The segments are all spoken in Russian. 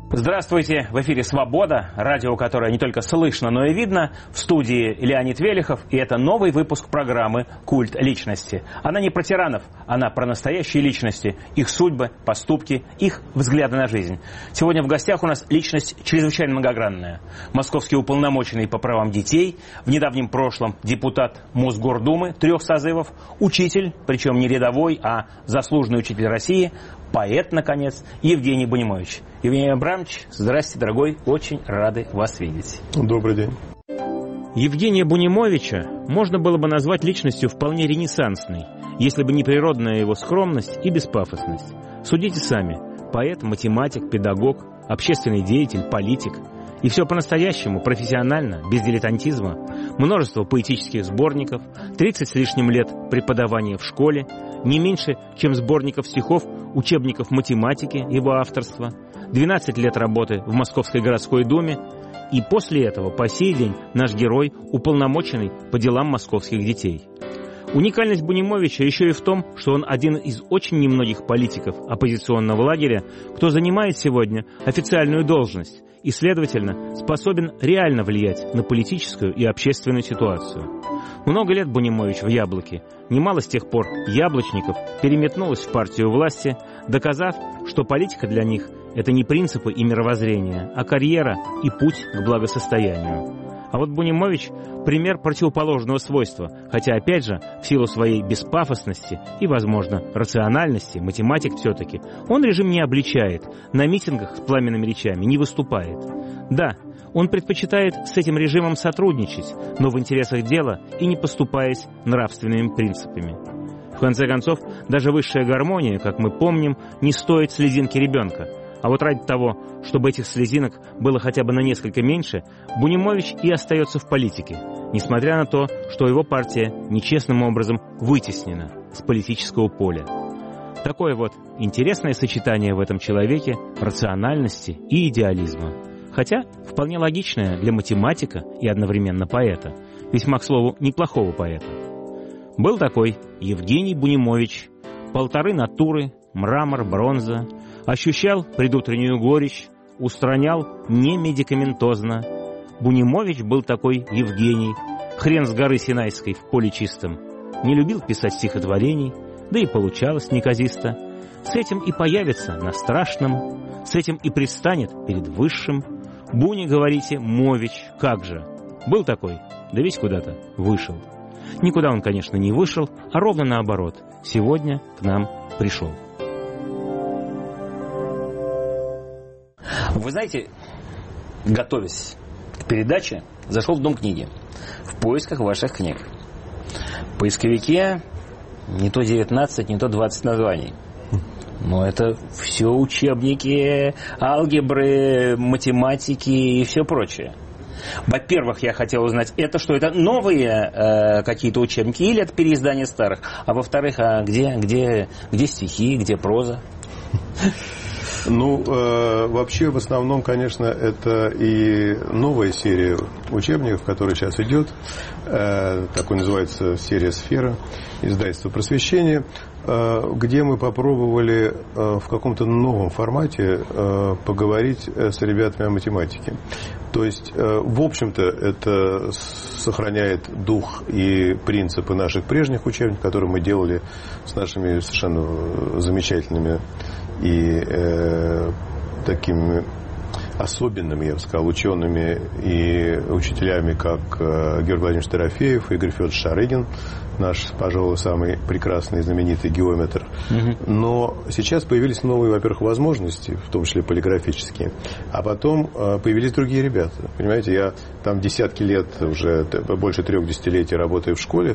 Здравствуйте! В эфире «Свобода», радио, которое не только слышно, но и видно. В студии Леонид Велихов, и это новый выпуск программы «Культ личности». Она не про тиранов, она про настоящие личности, их судьбы, поступки, их взгляды на жизнь. Сегодня в гостях у нас личность чрезвычайно многогранная. Московский уполномоченный по правам детей, в недавнем прошлом депутат Мосгордумы 3 созывов, учитель, причем не рядовой, а заслуженный учитель России, поэт, наконец, Евгений Бунимович. Евгений Абрамович, здрасте, дорогой, очень рады вас видеть. Добрый день. Евгения Бунимовича можно было бы назвать личностью вполне ренессансной, если бы не природная его скромность и беспафосность. Судите сами. Поэт, математик, педагог, общественный деятель, политик. И все по-настоящему, профессионально, без дилетантизма. Множество поэтических сборников, 30 с лишним лет преподавания в школе, не меньше, чем сборников стихов, учебников математики его авторства, 12 лет работы в Московской городской думе, и после этого по сей день наш герой уполномоченный по делам московских детей. Уникальность Бунимовича еще и в том, что он один из очень немногих политиков оппозиционного лагеря, кто занимает сегодня официальную должность и, следовательно, способен реально влиять на политическую и общественную ситуацию. Много лет Бунимович в «Яблоке», немало с тех пор яблочников переметнулось в партию власти, доказав, что политика для них – это не принципы и мировоззрение, а карьера и путь к благосостоянию. А вот Бунимович – пример противоположного свойства, хотя, опять же, в силу своей беспафосности и, возможно, рациональности, математик все-таки, он режим не обличает, на митингах с пламенными речами не выступает. Да, он предпочитает с этим режимом сотрудничать, но в интересах дела и не поступаясь нравственными принципами. В конце концов, даже высшая гармония, как мы помним, не стоит слезинки ребенка. А вот ради того, чтобы этих слезинок было хотя бы на несколько меньше, Бунимович и остается в политике, несмотря на то, что его партия нечестным образом вытеснена с политического поля. Такое вот интересное сочетание в этом человеке рациональности и идеализма. Хотя вполне логичное для математика и одновременно поэта, весьма, к слову, неплохого поэта. Был такой Евгений Бунимович, 1,5 натуры, мрамор, бронза, ощущал предутреннюю горечь, устранял не медикаментозно. Бунимович был такой Евгений, хрен с горы Синайской в поле чистом. Не любил писать стихотворений, да и получалось неказисто. С этим и появится на страшном, с этим и предстанет перед высшим. Буни, говорите, Мович, как же? Был такой, да весь куда-то вышел. Никуда он, конечно, не вышел, а ровно наоборот. Сегодня к нам пришел. Вы знаете, готовясь к передаче, зашел в Дом книги в поисках ваших книг. В поисковике не то 19, не то 20 названий. Но это все учебники алгебры, математики и все прочее. Во-первых, я хотел узнать, это что, это новые какие-то учебники или это переиздание старых? А во-вторых, где стихи, где проза? Ну, вообще, в основном, конечно, это и новая серия учебников, которая сейчас идет. Такой называется серия «Сфера», издательство «Просвещение», где мы попробовали в каком-то новом формате поговорить с ребятами о математике. То есть, в общем-то, это сохраняет дух и принципы наших прежних учебников, которые мы делали с нашими совершенно замечательными и такими особенными, я бы сказал, учеными и учителями, как Георгий Владимирович Дорофеев и Игорь Федорович Шарыгин, наш, пожалуй, самый прекрасный и знаменитый геометр. Но сейчас появились новые, во-первых, возможности, в том числе полиграфические, а потом появились другие ребята. Понимаете, я там десятки лет, уже больше 3 десятилетий работаю в школе.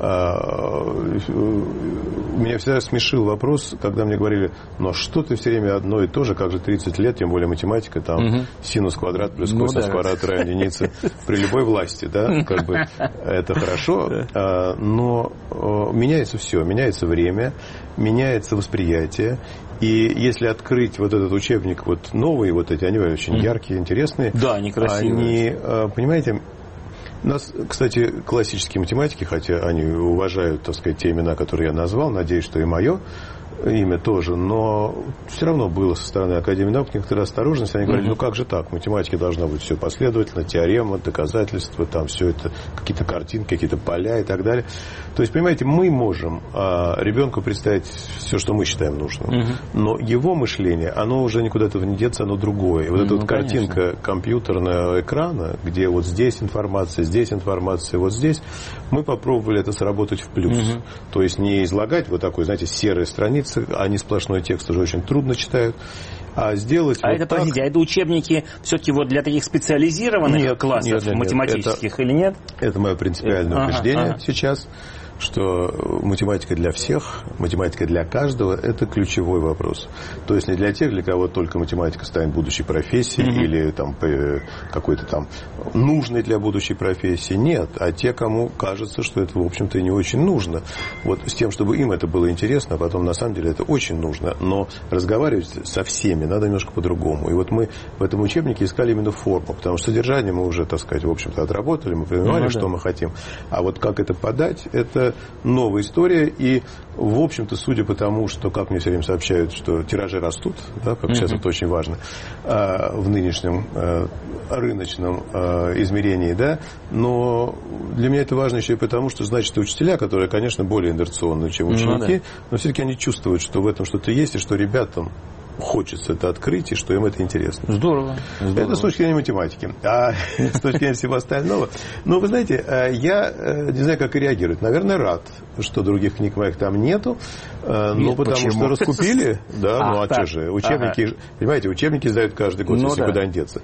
Меня всегда смешил вопрос, когда мне говорили, ну что ты все время одно и то же, как же 30 лет, тем более математика, там синус квадрат плюс косинус квадрат равен единице при любой власти, да, как бы это хорошо, но меняется все, меняется время, меняется восприятие. И если открыть вот этот учебник, вот новые вот эти, они очень яркие, интересные. Да, они красивые. Они, понимаете, у нас, кстати, классические математики, хотя они уважают, так сказать, те имена, которые я назвал, надеюсь, что и мое, имя тоже, но все равно было со стороны Академии наук некоторая осторожность. Они говорили, ну как же так, в математике должна быть все последовательно, теорема, доказательства, там все это, какие-то картинки, какие-то поля и так далее. То есть, понимаете, мы можем ребенку представить все, что мы считаем нужным, но его мышление, оно уже никуда этого не деться, оно другое. И вот эта вот картинка компьютерного экрана, где вот здесь информация, вот здесь, мы попробовали это сработать в плюс. То есть не излагать вот такой, знаете, серой страницы, они сплошной текст уже очень трудно читают, а сделать вот так... Подождите, это учебники все-таки вот для таких специализированных классов математических или нет? Это мое принципиальное убеждение сейчас, что математика для всех, математика для каждого – это ключевой вопрос. То есть не для тех, для кого только математика станет будущей профессией или там, какой-то там нужной для будущей профессии. Нет, а те, кому кажется, что это, в общем-то, и не очень нужно. Вот с тем, чтобы им это было интересно, а потом, на самом деле, это очень нужно. Но разговаривать со всеми надо немножко по-другому. И вот мы в этом учебнике искали именно форму, потому что содержание мы уже, так сказать, в общем-то, отработали, мы понимали, что мы хотим. А вот как это подать, это новая история, и, в общем-то, судя по тому, что, как мне все время сообщают, что тиражи растут, да, как сейчас это очень важно, в нынешнем рыночном измерении, да, но для меня это важно еще и потому, что, значит, учителя, которые, конечно, более инерционные, чем ученики, но все-таки они чувствуют, что в этом что-то есть, и что ребятам хочется это открыть, и что им это интересно. Здорово. Это с точки зрения математики. А с точки зрения всего остального... Ну, вы знаете, я не знаю, как и реагировать. Наверное, рад, что других книг моих там нету. Ну, потому что раскупили. Да, ну, а что же. Учебники, понимаете, учебники сдают каждый год, если куда не деться.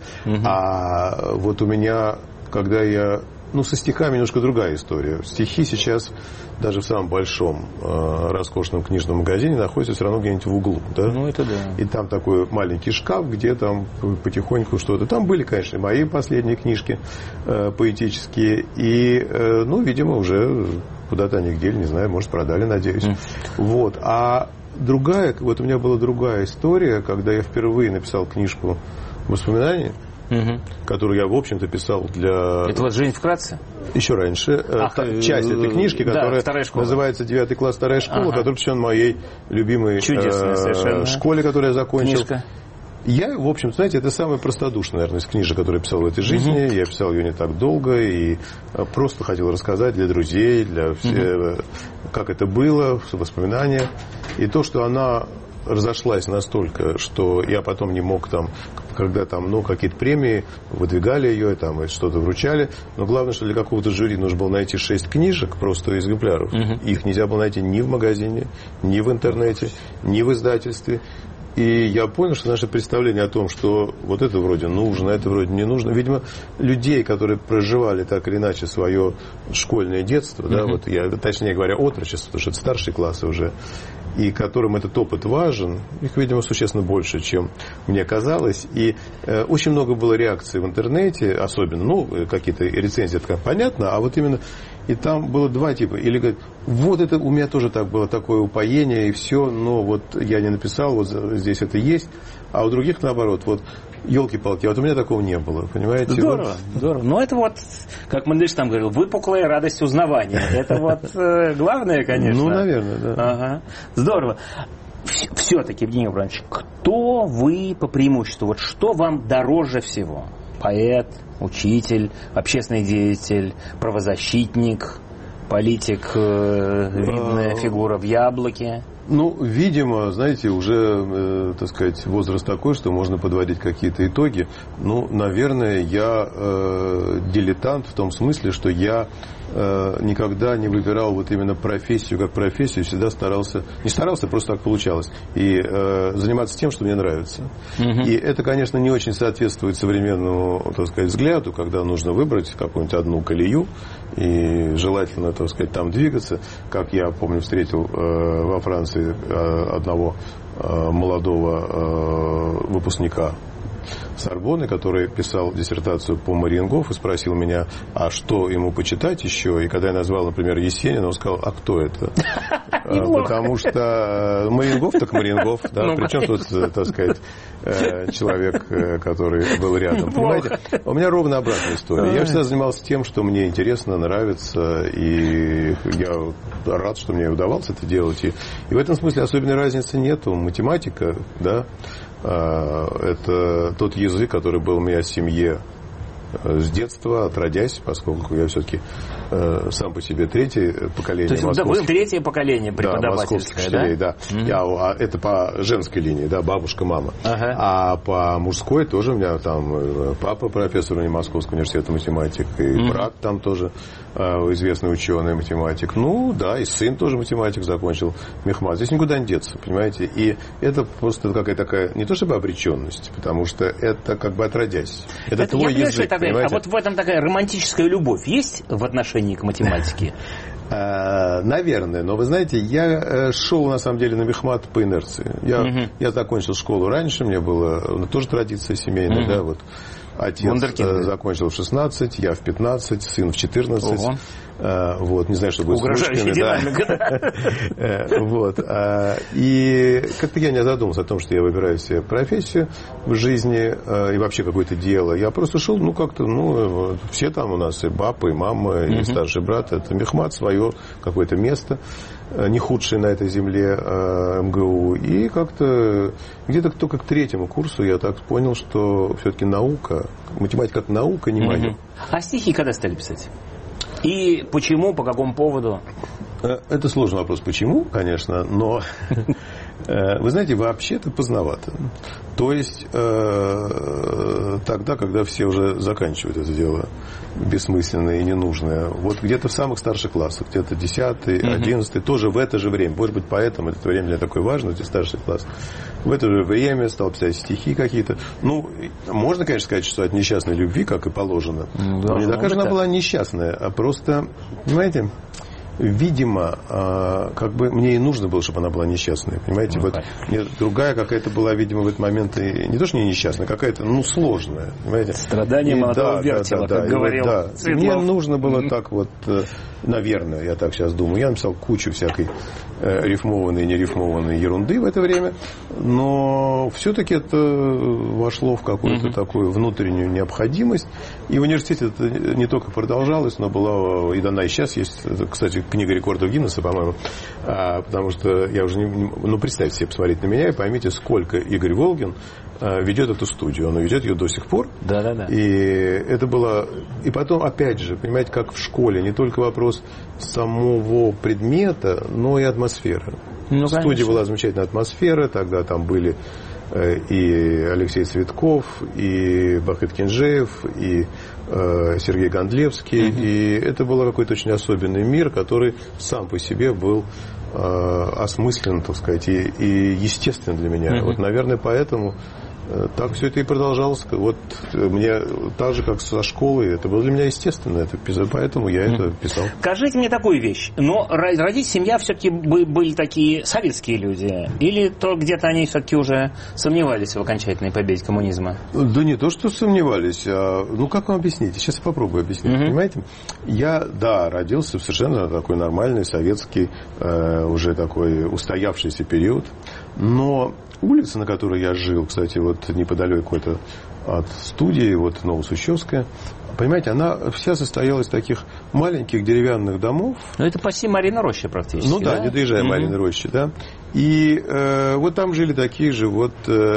А вот у меня, когда я... Ну, со стихами немножко другая история. Стихи сейчас даже в самом большом роскошном книжном магазине находятся все равно где-нибудь в углу. Да? Ну, это да. И там такой маленький шкаф, где там потихоньку что-то. Там были, конечно, мои последние книжки поэтические. И, ну, видимо, уже куда-то они где-то, не знаю, может, продали, надеюсь. Вот. А другая, вот у меня была другая история, когда я впервые написал книжку воспоминаний, которую я, в общем-то, писал для... Это вот «Жизнь вкратце»? Еще раньше. Часть этой книжки, которая называется «9 класс, вторая школа», которая посвящена моей любимой школе, которую я закончил. Книжка. Я, в общем, знаете, это самая простодушная, наверное, из книжек, которые я писал в этой жизни. Я писал ее не так долго и просто хотел рассказать для друзей, для всех, как это было, воспоминания. И то, что она разошлась настолько, что я потом не мог там, когда там, ну, какие-то премии выдвигали ее, там, и что-то вручали, но главное, что для какого-то жюри нужно было найти 6 книжек, просто экземпляров. Их нельзя было найти ни в магазине, ни в интернете, ни в издательстве. И я понял, что наше представление о том, что вот это вроде нужно, это вроде не нужно, видимо, людей, которые проживали так или иначе свое школьное детство, да, вот я, точнее говоря, отрочество, потому что это старшие классы уже, и которым этот опыт важен, их, видимо, существенно больше, чем мне казалось. И очень много было реакций в интернете, особенно, ну, какие-то рецензии, это понятно, а вот именно, и там было два типа. Или говорят, вот это у меня тоже так было, такое упоение, и все, но вот я не написал, вот здесь это есть, а у других наоборот, вот, елки-палки, вот у меня такого не было, понимаете? Здорово, вот. Здорово. Но это вот, как Мандельш там говорил, выпуклая радость узнавания. Это вот главное, конечно. Ну, наверное, да. Ага. Здорово. Все-таки, Евгений Иванович, кто вы по преимуществу? Вот что вам дороже всего? Поэт, учитель, общественный деятель, правозащитник, политик, видная фигура в «Яблоке»? Ну, видимо, знаете, уже, так сказать, возраст такой, что можно подводить какие-то итоги. Ну, наверное, я дилетант в том смысле, что я никогда не выбирал вот именно профессию как профессию, всегда старался, не старался, просто так получалось, и заниматься тем, что мне нравится. И это, конечно, не очень соответствует современному, так сказать, взгляду, когда нужно выбрать какую-нибудь одну колею и желательно, так сказать, там двигаться. Как я, помню, встретил во Франции одного молодого выпускника Сорбонны, который писал диссертацию по Мариенгофу, и спросил меня, а что ему почитать еще? И когда я назвал, например, Есенина, он сказал, а кто это? Потому что Мариенгоф так Мариенгоф, да, причем тут, так сказать, человек, который был рядом. Понимаете, у меня ровно обратная история. Я всегда занимался тем, что мне интересно, нравится, и я рад, что мне удавалось это делать. И в этом смысле особенной разницы нету. Математика, да, это тот язык, который был у меня в семье с детства, отродясь, поскольку я все-таки сам по себе третье поколение. То есть это было третье поколение преподавательское, да? Учителей, да. А это по женской линии, да, бабушка, мама. Ага. А по мужской тоже у меня там папа профессор Московского университета математик, и брат там тоже известный ученый математик. Ну, да, и сын тоже математик закончил мехмат. Здесь никуда не деться, понимаете? И это просто какая-то такая, не то чтобы обреченность, потому что это как бы отродясь. Это твой язык. А вот в этом такая романтическая любовь есть в отношении к математике? Наверное, но вы знаете, я шел на самом деле на мехмат по инерции. Я закончил школу раньше, мне было тоже традиция семейная, да, вот. Отец закончил в 16, я в 15, сын в 14. Ого. Вот, не знаю, что будет с ручками. Да. Вот. И как-то я не задумался о том, что я выбираю себе профессию в жизни и вообще какое-то дело. Я просто шел, ну, как-то, ну, все там у нас, и папа, и мама, и старший брат. Это мехмат, свое какое-то место, не худшее на этой земле МГУ. И как-то где-то только к третьему курсу я так понял, что все-таки наука, математика как наука не моя. А стихи когда стали писать? И почему, по какому поводу? Это сложный вопрос, почему, конечно, но вы знаете, вообще-то поздновато. То есть тогда, когда все уже заканчивают это дело бессмысленное и ненужное, вот где-то в самых старших классах, где-то 10-й, 11-й, тоже в это же время, может быть, поэтому это время для такое важное, эти старшие классы, в это же время стал писать стихи какие-то. Ну, можно, конечно, сказать, что от несчастной любви, как и положено. Но не такая же она была несчастная, а просто, понимаете, видимо, как бы мне и нужно было, чтобы она была несчастная. Понимаете, вот другая какая-то была, видимо, в этот момент и не то, что не несчастная, какая-то, ну, сложная. Понимаете? Страдание молодого вертела, как говорил Светлов. Мне нужно было так вот, наверное, я так сейчас думаю. Я написал кучу всякой рифмованной и нерифмованной ерунды в это время, но все-таки это вошло в какую-то такую внутреннюю необходимость. И в университете это не только продолжалось, но была и дана, и сейчас есть, кстати, книга рекордов Гиннесса, по-моему, потому что я уже не... Ну, представьте себе, посмотрите на меня и поймите, сколько Игорь Волгин ведет эту студию. Он ведет ее до сих пор. Да. И это было... И потом, опять же, понимаете, как в школе, не только вопрос самого предмета, но и атмосферы. Ну, в студии была замечательная атмосфера, тогда там были и Алексей Цветков, и Бахыт Кинжеев, и Сергей Гондлевский. И это был какой-то очень особенный мир, который сам по себе был осмыслен, так сказать, и естествен для меня. Вот, наверное, поэтому так все это и продолжалось. Вот мне так же, как со школы, это было для меня естественно. Это, поэтому я это писал. Скажите мне такую вещь. Но родить семья все-таки были такие советские люди? Или то где-то они все-таки уже сомневались в окончательной победе коммунизма? Да не то, что сомневались. Ну, как вам объяснить? Сейчас я попробую объяснить. Понимаете? Я, да, родился в совершенно такой нормальный советский, уже такой устоявшийся период. Но улица, на которой я жил, кстати, вот неподалеку это от студии, вот Новосущевская, понимаете, она вся состояла из таких маленьких деревянных домов. Ну, это почти Марьина Роща практически. Ну да, не доезжая Марьиной Рощи, да. И вот там жили такие же, вот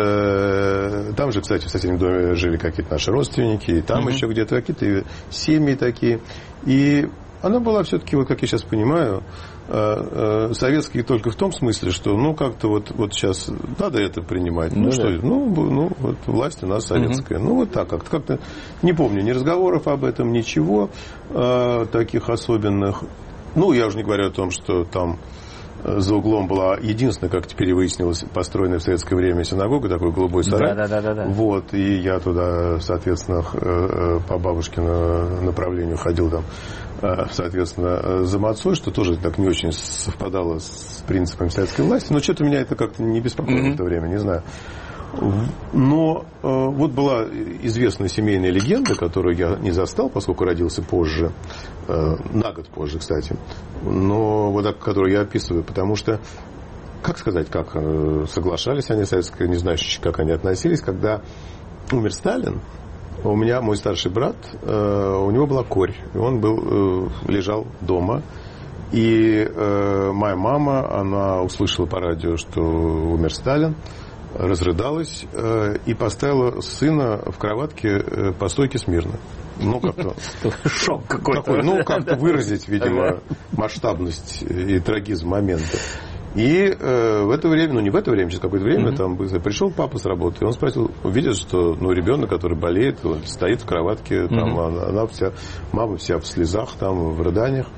там же, кстати, в соседнем доме жили какие-то наши родственники, и там еще где-то какие-то семьи такие. И она была все-таки, вот как я сейчас понимаю, советский только в том смысле, что, ну, как-то вот сейчас надо это принимать. Ну, что это? Ну, вот власть у нас советская. Ну, вот так как-то не помню ни разговоров об этом, ничего таких особенных. Ну, я уже не говорю о том, что там за углом была единственная, как теперь выяснилось, построенная в советское время синагога, такой голубой сарай. Да. Вот, и я туда, соответственно, по бабушкину направлению ходил там, соответственно, за мацой, что тоже так не очень совпадало с принципами советской власти. Но что-то меня это как-то не беспокоило в это время, не знаю. Но вот была известная семейная легенда, которую я не застал, поскольку родился позже, на год позже, кстати, но вот так, которую я описываю, потому что, как сказать, как соглашались они, не знаю, как они относились, когда умер Сталин. У меня мой старший брат, у него была корь, и он лежал дома. И моя мама, она услышала по радио, что умер Сталин, разрыдалась и поставила сына в кроватке по стойке смирно. Ну, как-то... Шок какой-то. Ну, как-то выразить, видимо, масштабность и трагизм момента. И в это время, ну не в это время, через какое-то время, там пришел папа с работы, и он спросил, видит, что ребенок, который болеет, стоит в кроватке, там, мама вся в слезах, там, в рыданиях.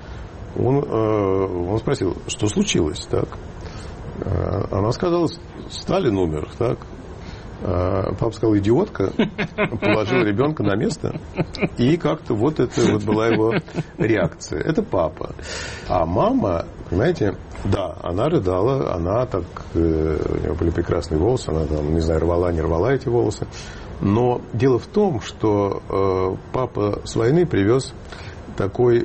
Он спросил, что случилось, так? Она сказала, Сталин умер, так? Папа сказал, идиотка, положил ребенка на место, и как-то вот это вот была его реакция. Это папа. А мама, понимаете, да, она рыдала, она так, у нее были прекрасные волосы, она там, не знаю, рвала, не рвала эти волосы. Но дело в том, что папа с войны привез такой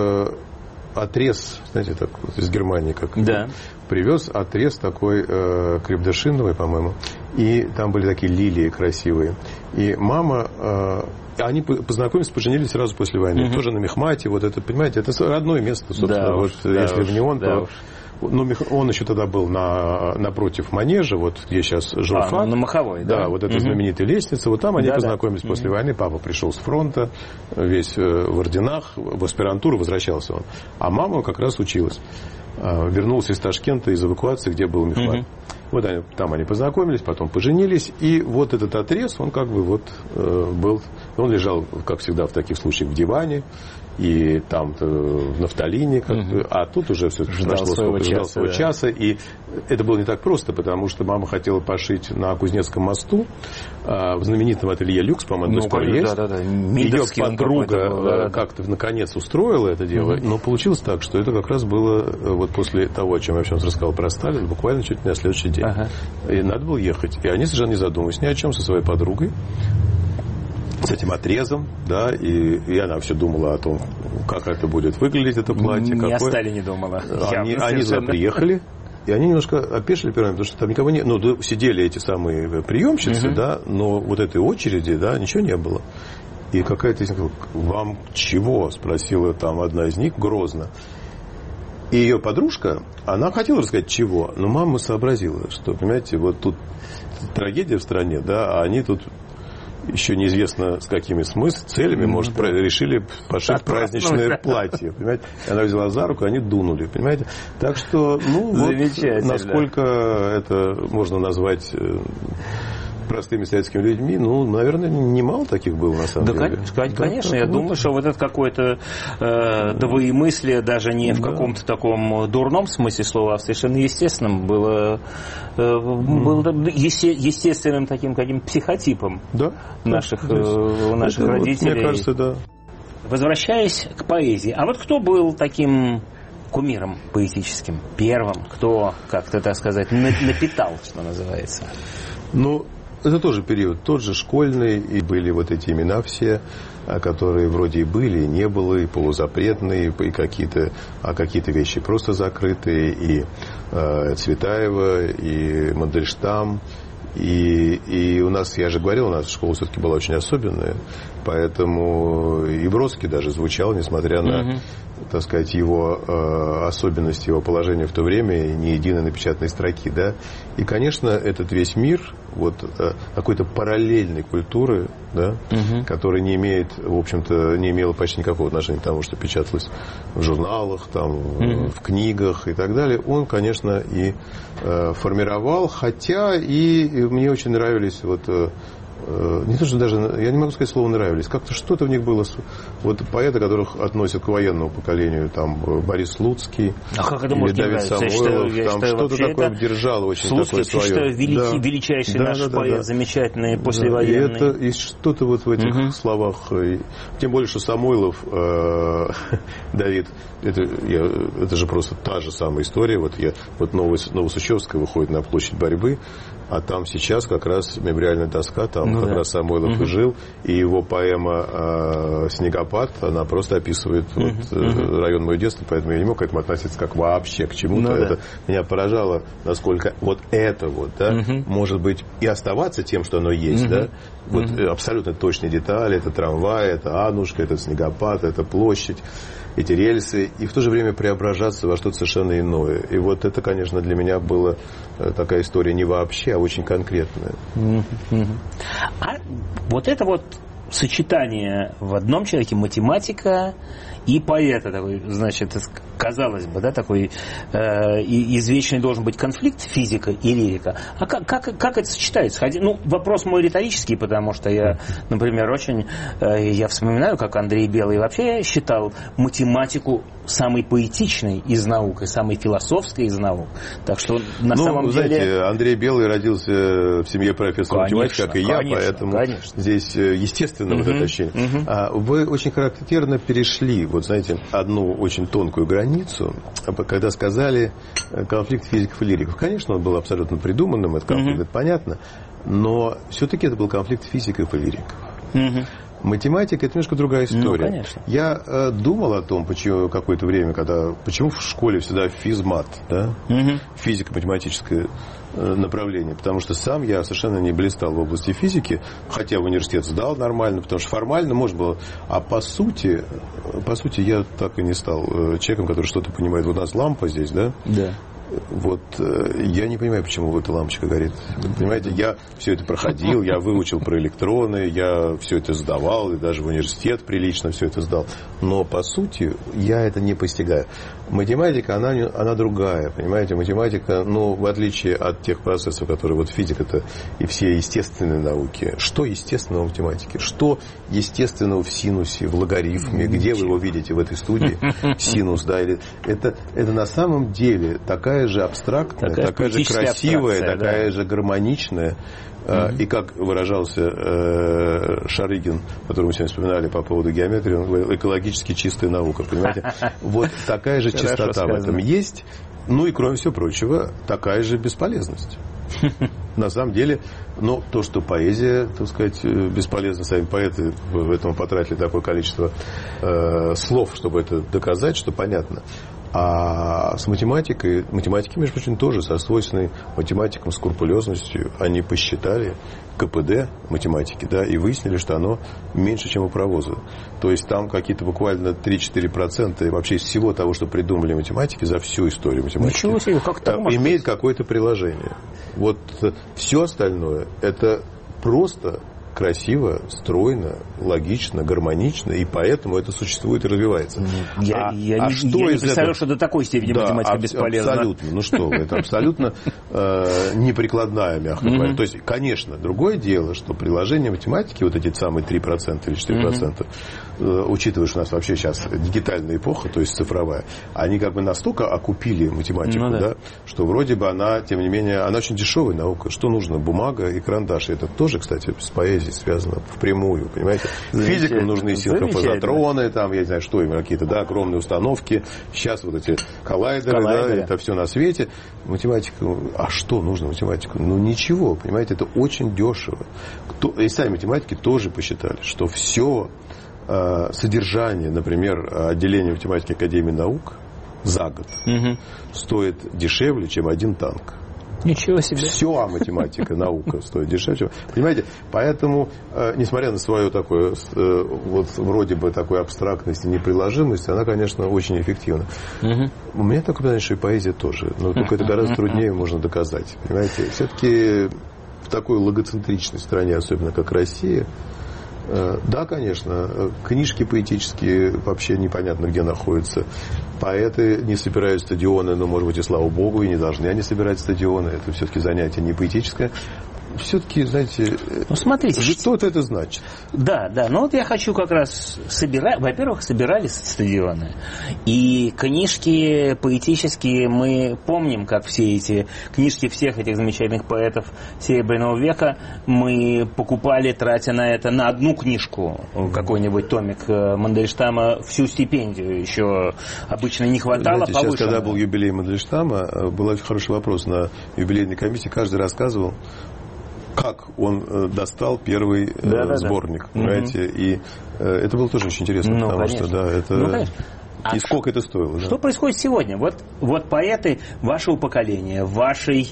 отрез, знаете, так, из Германии, как да. Привез отрез такой крепдышиновый, по-моему, и там были такие лилии красивые. И мама, они познакомились, поженились сразу после войны, тоже на мехмате, вот это, понимаете, это родное место, собственно, да вот уж, если да в неон, да то... Уж. Ну, он еще тогда был напротив манежа, вот где сейчас журфак. На Маховой, да? Да, вот эта знаменитая лестница. Вот там они познакомились после войны. Папа пришел с фронта, весь в орденах, в аспирантуру возвращался он. А мама как раз училась. Вернулся из Ташкента, из эвакуации, где был мехмат. Вот там они познакомились, потом поженились. И вот этот отрез, он как бы вот был... Он лежал, как всегда в таких случаях, в диване. И там в нафталине, а тут уже все прошло своего часа. И это было не так просто, потому что мама хотела пошить на Кузнецком мосту в знаменитом ателье «Люкс», по-моему, до сих пор есть. Ее подруга как-то наконец устроила это дело, но получилось так, что это как раз было вот после того, о чем я сейчас рассказал про Сталина, буквально чуть не на следующий день. И надо было ехать. И они совершенно не задумывались ни о чем со своей подругой, с этим отрезом, да, и она все думала о том, как это будет выглядеть, это платье. Не о Сталине думала. Они туда приехали, и они немножко опешили, потому что там никого не... Ну, сидели эти самые приемщицы, да, но вот этой очереди, да, ничего не было. И какая-то из них говорила, вам чего? Спросила там одна из них грозно. И ее подружка, она хотела рассказать чего, но мама сообразила, что, понимаете, вот тут трагедия в стране, да, а они тут... Еще неизвестно, с какими целями, может, решили пошить праздничное платье, понимаете? Она взяла за руку, они дунули, понимаете? Так что, ну, вот насколько это можно назвать простыми советскими людьми, ну, наверное, немало таких было, на самом деле. Конечно, да, я думаю, что вот это какое-то двоемыслие, даже не в каком-то таком дурном смысле слова, а совершенно естественном, было естественным таким каким-то психотипом наших родителей. Мне кажется, да. Возвращаясь к поэзии, а вот кто был таким кумиром поэтическим, первым, кто, как-то, так сказать, напитал, что называется? Ну, это тоже период, тот же школьный, и были вот эти имена все, которые вроде и были, и не было, и полузапретные, и какие-то вещи просто закрытые, и Цветаева, и Мандельштам, и у нас, я же говорил, у нас школа все-таки была очень особенная, поэтому и Бродский даже звучал, несмотря на, так сказать, его особенности, его положения в то время, ни единой напечатанной строки, да. И, конечно, этот весь мир вот какой-то параллельной культуры, да, которая не имеет, в общем-то, не имела почти никакого отношения к тому, что печаталось в журналах, там, в книгах и так далее, он, конечно, и формировал, хотя и мне очень нравились вот не то, что даже, я не могу сказать слово «нравились», как-то что-то в них было, вот поэты, которых относят к военному поколению, там, Борис Слуцкий, или Давид Самойлов, там что-то такое держало очень такое свое. Слуцкий, величайший наш поэт, замечательный, послевоенный. И что-то вот в этих словах, тем более, что Самойлов, Давид, это же просто та же самая история, вот Новосущевская выходит на площадь борьбы, А там сейчас как раз мемориальная доска, там раз Самойлов и жил, и его поэма «Снегопад», она просто описывает район моего детства, поэтому я не мог к этому относиться как вообще к чему-то. Это меня поражало, насколько вот это может быть и оставаться тем, что оно есть, вот абсолютно точные детали, это трамвай, это Аннушка, это снегопад, это площадь, эти рельсы, и в то же время преображаться во что-то совершенно иное. И вот это, конечно, для меня была такая история не вообще, а очень конкретная. А вот это вот сочетание в одном человеке математика и поэта, такой, значит, казалось бы, такой извечный должен быть конфликт физика и лирика. А как это сочетается? Ну, вопрос мой риторический, потому что я, например, я вспоминаю, как Андрей Белый вообще считал математику самой поэтичной из наук и самой философской из наук. Так что на самом деле... Андрей Белый родился в семье профессора математики, как и я, поэтому здесь естественно вот это ощущение. Вы очень характерно перешли, вот знаете, одну очень тонкую границу, когда сказали конфликт физиков и лириков. Конечно, он был абсолютно придуманным, это конфликт, это понятно, но все-таки это был конфликт физиков и лириков. Математика – это немножко другая история. Конечно. Я думал о том, почему какое-то время, почему в школе всегда физмат, физико-математическое направление, потому что сам я совершенно не блистал в области физики, хотя в университет сдал нормально, потому что формально можно было, а по сути я так и не стал человеком, который что-то понимает. Вот у нас лампа здесь, да? Вот я не понимаю, почему эта лампочка горит. Понимаете, я все это проходил, я выучил про электроны, я все это сдавал, и даже в университет прилично все это сдал. Но, по сути, я это не постигаю. Математика, она другая, понимаете. Математика, в отличие от тех процессов, которые вот физика-то и все естественные науки. Что естественного в математике? Что естественного в синусе, в логарифме? Где вы его видите в этой студии? Синус, это на самом деле такая же абстрактная, такая же красивая, такая же гармоничная. И как выражался Шарыгин, которого мы сегодня вспоминали по поводу геометрии, он говорил, экологически чистая наука, понимаете? Вот такая же чистота в этом есть. Ну и, кроме всего прочего, такая же бесполезность. На самом деле, то, что поэзия, так сказать, бесполезна, сами поэты в этом потратили такое количество слов, чтобы это доказать, что понятно. А с математикой, между прочим, тоже со свойственной математикам скрупулезностью, они посчитали КПД математики, и выяснили, что оно меньше, чем у паровоза. То есть там какие-то буквально 3-4% вообще из всего того, что придумали математики за всю историю математики, ничего себе, как так имеет какое-то приложение. Вот все остальное это просто красиво, стройно, логично, гармонично, и поэтому это существует и развивается. Я не представляю, что до такой степени математика бесполезна. Абсолютно. Это абсолютно неприкладная, мягко говоря. То есть, конечно, другое дело, что приложение математики, вот эти самые 3% или 4%, учитывая, что у нас вообще сейчас дигитальная эпоха, то есть цифровая, они как бы настолько окупили математику, что вроде бы она, тем не менее, она очень дешевая наука. Что нужно? Бумага и карандаш. Это тоже, кстати, с поэзией связано впрямую, понимаете? Физикам нужны синхропозотроны, там, я не знаю, что им, какие-то, огромные установки. Сейчас вот эти коллайдеры, это все на свете. Математика, а что нужно математику? Ничего, понимаете, это очень дешево. И сами математики тоже посчитали, что все содержание, например, отделения математики Академии наук за год стоит дешевле, чем один танк. Ничего себе. Все математика, наука стоит дешевле. Понимаете? Поэтому, несмотря на свою такую, вот вроде бы такую абстрактность и неприложимость, она, конечно, очень эффективна. У меня такое понятие, что и поэзия тоже. Но только это гораздо труднее можно доказать. Понимаете? Все-таки в такой логоцентричной стране, особенно как Россия, да, конечно, книжки поэтические вообще непонятно где находятся. Поэты не собирают стадионы, но, может быть, и слава богу, и не должны они собирать стадионы. Это все-таки занятие не поэтическое. все-таки, знаете, смотрите, что-то это значит. Да, но вот я хочу как раз собирать. Во-первых, собирались стадионы. И книжки поэтические мы помним, как все эти книжки всех этих замечательных поэтов Серебряного века мы покупали, тратя на это на одну книжку, какой-нибудь томик Мандельштама, всю стипендию. Еще обычно не хватало. Знаете, сейчас, когда был юбилей Мандельштама, был очень хороший вопрос на юбилейной комиссии. Каждый рассказывал, как он достал первый сборник, понимаете, и это было тоже очень интересно, потому конечно. Что, да, это... И сколько это стоило? Что происходит сегодня? Вот поэты вашего поколения, ваших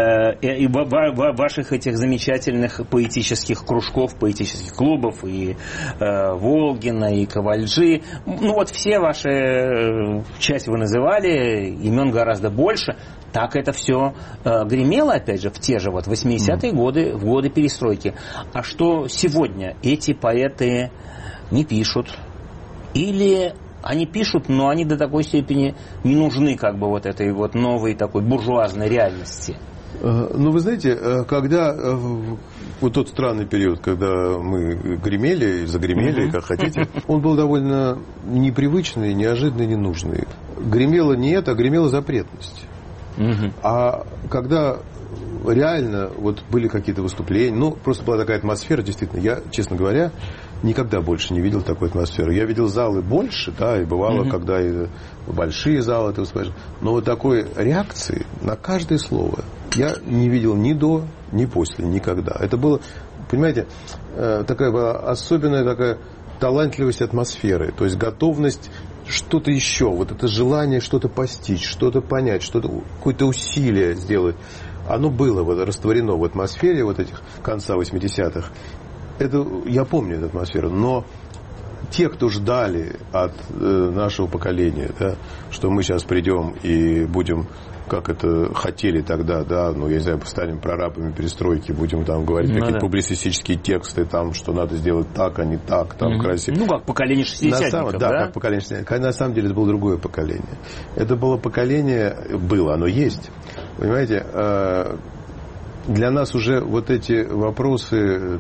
этих замечательных поэтических кружков, поэтических клубов, и Волгина, и Кавальджи, все ваши, часть вы называли, имен гораздо больше. Так это все гремело, опять же, в те же 80-е годы, в годы перестройки. А что сегодня эти поэты не пишут? Или они пишут, но они до такой степени не нужны этой новой такой буржуазной реальности? Вы знаете, когда тот странный период, когда мы гремели, загремели, как хотите, он был довольно непривычный, неожиданный, ненужный. Гремела не это, а гремела запретность. А когда реально были какие-то выступления, просто была такая атмосфера, действительно, я, честно говоря, никогда больше не видел такой атмосферы. Я видел залы больше, и бывало, когда и большие залы, но такой реакции на каждое слово я не видел ни до, ни после, никогда. Это было, понимаете, такая была особенная такая талантливость атмосферы, то есть готовность что-то еще, это желание что-то постичь, что-то понять, какое-то усилие сделать. Оно было растворено в атмосфере этих конца 80-х. Это, я помню эту атмосферу, но те, кто ждали от нашего поколения, что мы сейчас придем и будем, как это хотели тогда, я не знаю, станем прорабами перестройки, будем там говорить какие-то публицистические тексты, что надо сделать так, а не так, красиво. Как поколение шестидесятников, как поколение шестидесятников. На самом деле это было другое поколение. Это было поколение, оно есть. Понимаете, для нас уже эти вопросы,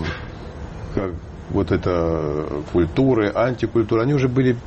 это культуры, антикультуры, они уже были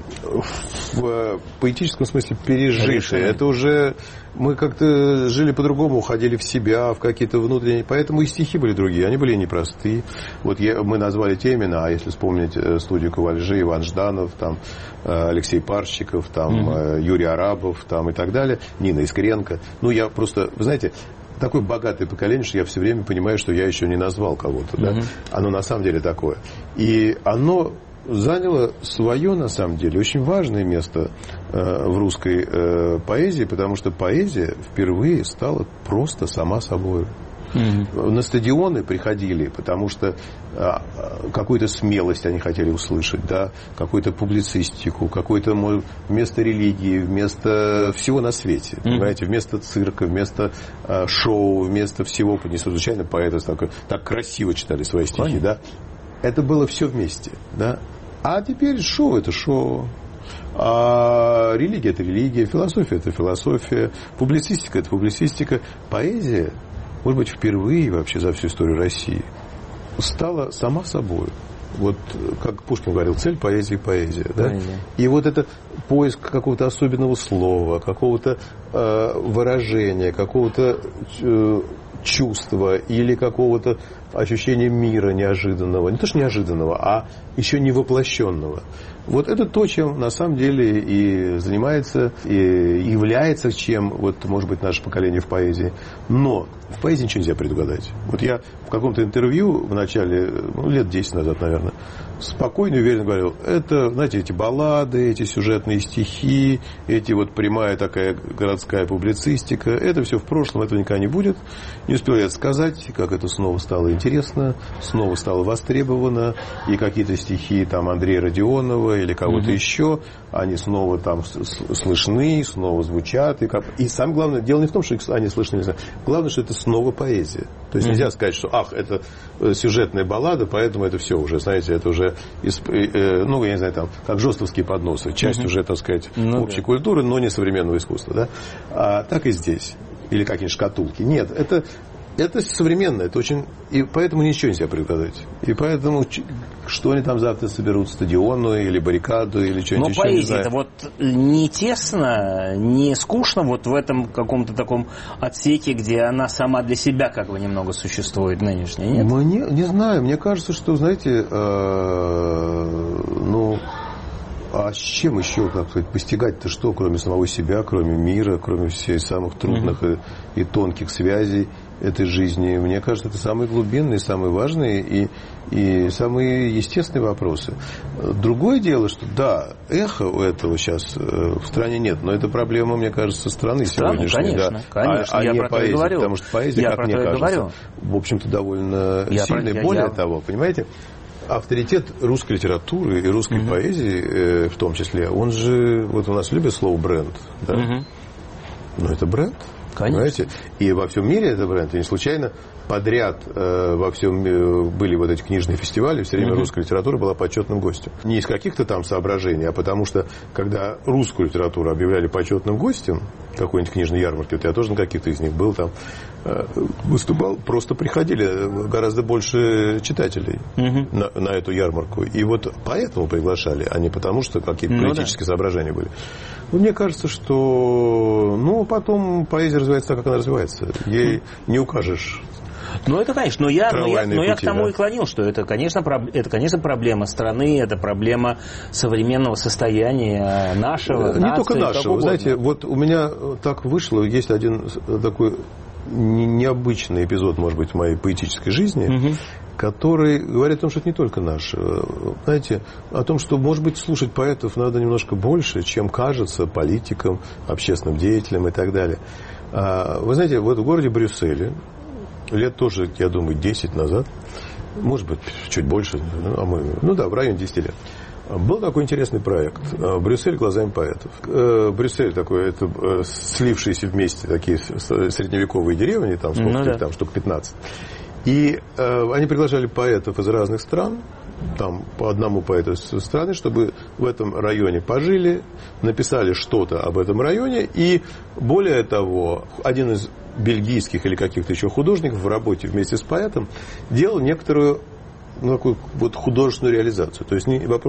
в поэтическом смысле пережиты. Это уже мы как-то жили по-другому, уходили в себя, в какие-то внутренние. Поэтому и стихи были другие, они были непростые. Мы назвали те имена, а если вспомнить студию Кавальджи, Иван Жданов, Алексей Парщиков, Юрий Арабов, и так далее, Нина Искренко. Я просто, вы знаете, такое богатое поколение, что я все время понимаю, что я еще не назвал кого-то. Оно на самом деле такое. И оно заняло свое, на самом деле, очень важное место в русской поэзии, потому что поэзия впервые стала просто сама собой. На стадионы приходили, потому что какую-то смелость они хотели услышать, какую-то публицистику, какое-то вместо религии, вместо всего на свете, понимаете, вместо цирка, вместо шоу, вместо всего. Не случайно поэты так красиво читали свои стихи, Это было все вместе, А теперь шоу – это шоу. А религия – это религия, философия – это философия, публицистика – это публицистика. Поэзия, может быть, впервые вообще за всю историю России стала сама собой. Как Пушкин говорил, цель поэзии – поэзия. И это поиск какого-то особенного слова, какого-то выражения, какого-то чувства или какого-то ощущения мира неожиданного. Не то, что неожиданного, а еще не воплощенного. Это то, чем на самом деле и занимается, и является, чем, может быть, наше поколение в поэзии. Но в поэзии ничего нельзя предугадать. Я в каком-то интервью в начале, лет 10 назад, наверное, спокойно и уверенно говорил, это, знаете, эти баллады, эти сюжетные стихи, эти прямая такая городская публицистика, это все в прошлом, этого никогда не будет. Не успел я это сказать, как это снова стало интересно, снова стало востребовано, и какие-то стихи Андрея Родионова или кого-то еще, они снова слышны, снова звучат. И самое главное, дело не в том, что они слышны, главное, что это снова поэзия. То есть нельзя сказать, что это сюжетная баллада, поэтому это все уже, знаете, это уже, я не знаю, как жестовские подносы, часть уже, так сказать, общей культуры, но не современного искусства. А так и здесь. Или какие-нибудь шкатулки. Нет, это Это современно, это очень... И поэтому ничего нельзя предугадать. И поэтому, что они там завтра соберут, стадиону или баррикаду, или что-нибудь еще, не знаю. Но поэзия-то вот не тесно, не скучно вот в этом каком-то таком отсеке, где она сама для себя как бы немного существует нынешняя, нет? Не знаю, мне кажется, что, знаете, а с чем еще, как сказать, постигать-то что, кроме самого себя, кроме мира, кроме всех самых трудных и тонких связей этой жизни? Мне кажется, это самые глубинные, самые важные и самые естественные вопросы. Другое дело, что да, эхо у этого сейчас в стране нет, но это проблема, мне кажется, страны сегодняшней. Конечно, а я не про поэзии, то и говорю. потому что поэзия, как мне кажется, в общем-то, довольно сильная. Более того, понимаете, авторитет русской литературы и русской поэзии, в том числе, он же, вот у нас любят слово бренд, да? Но это бренд, понимаете? И во всем мире это бренд. И не случайно подряд во всем были вот эти книжные фестивали, все время русская литература была почетным гостем. Не из каких-то там соображений, а потому что, когда русскую литературу объявляли почетным гостем какой-нибудь книжной ярмарки, вот я тоже на каких-то из них был там, выступал, просто приходили гораздо больше читателей на эту ярмарку. И вот поэтому приглашали, а не потому, что какие-то политические соображения были. Но мне кажется, что потом поэзия развивается так, как она развивается. Ей не укажешь. Ну, это, конечно, но я к тому и клонил, что это, конечно, проблема страны, это проблема современного состояния нашего, не только нашего. Вы знаете, вот у меня так вышло, есть один такой необычный эпизод, может быть, в моей поэтической жизни, который говорит о том, что это не только наше. Знаете, о том, что, может быть, слушать поэтов надо немножко больше, чем кажется политикам, общественным деятелям и так далее. Вы знаете, вот в городе Брюсселе, лет тоже, я думаю, 10 назад, может быть, чуть больше, в районе 10 лет, был такой интересный проект «Брюссель глазами поэтов». Брюссель такой, это слившиеся вместе такие средневековые деревни, там сколько там штук 15. И они приглашали поэтов из разных стран, там по одному поэту из страны, чтобы в этом районе пожили, написали что-то об этом районе. И более того, один из бельгийских или каких-то еще художников в работе вместе с поэтом делал некоторую такую вот художественную реализацию. То есть